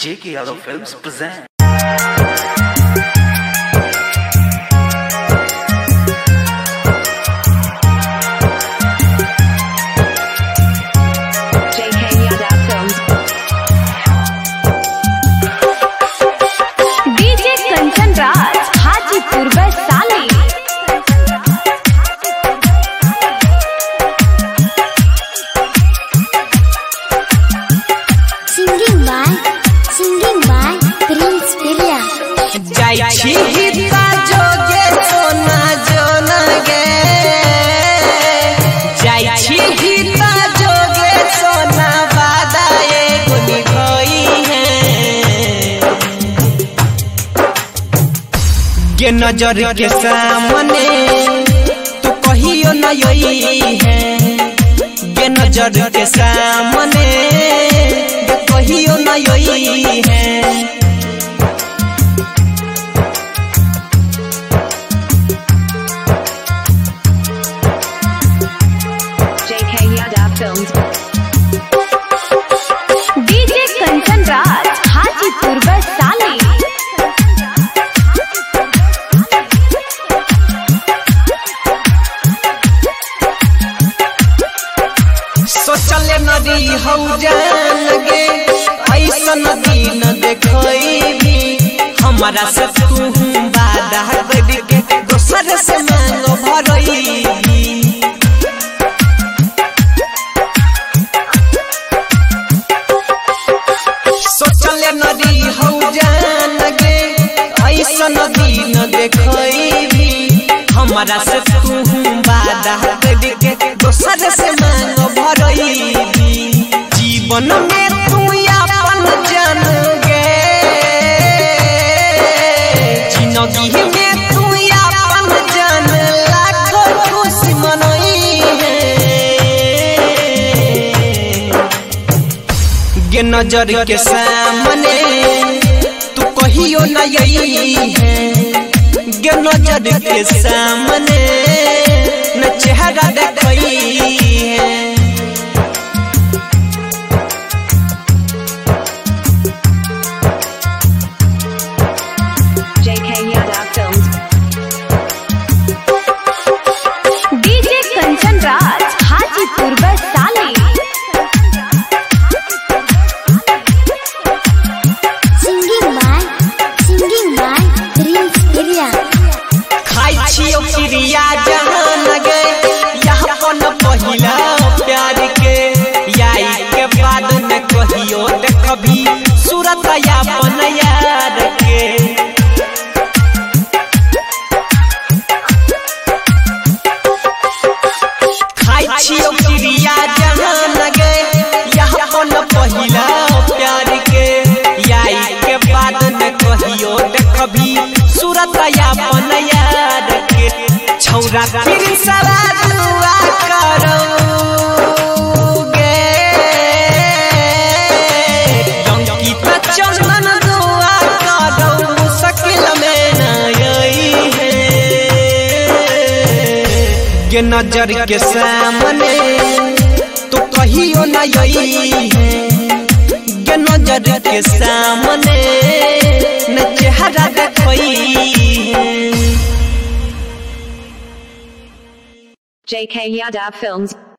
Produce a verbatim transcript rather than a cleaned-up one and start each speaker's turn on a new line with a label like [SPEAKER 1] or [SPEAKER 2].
[SPEAKER 1] J K Yadav Films present.
[SPEAKER 2] J K Yadav Films. D J Kanchan Raj, Hajipur Vaisali.
[SPEAKER 3] Singing by, singing by Prince Pirya.
[SPEAKER 4] जाई छी हिता जोगे सोना जोना गे जाई छी हिता जोगे सोना वादा एगो निभाई है गे नजर के सामने तू कहियो न यही है गे नजर के सामने कहियो न यही है
[SPEAKER 2] J K Yadav Films. D J Kanchan Raj, Hajipur Vaisali.
[SPEAKER 4] सोचले नदी हौ जान गे ऐसा नदी न देखई भी हमारा से तू वादा कर के दोसर से मांग भरई सोचले नदी हौ जान गे ऐसा नदी न देखई भी हमारा से तू वादा कर के दोसर से मांग भरई जीवन में तू अपन जान गे जिंदगी में तू अपन जान लाखों खुशी मनई है गे नजर के सामने तू कहियो न यही है गे नजर के सामने न चेहरा देखई है
[SPEAKER 2] J K Yadav Films. D J Kanchan Raj, Hajipur Vaisali.
[SPEAKER 3] Singing by, singing by Prince Pirya.
[SPEAKER 4] खाई छियो क्रिया जहान गे यहाँ पन पहिला प्यार के याई के बाद न कहियो देखबी सूरत यापन यार के खाई छियो क्रिया जहान गे यहाँ पन पहिला प्यार के याई के बाद न कहियो देखबी सूरत यापन यार के छौरा फिर सवा दुआ करोगे अंकित चंदन दुआ करो मुश्किल में न यही है गे नजर के सामने तो कहियो न यही है गे नजर के सामने न चेहरा देखई है
[SPEAKER 2] J K Yadav Films.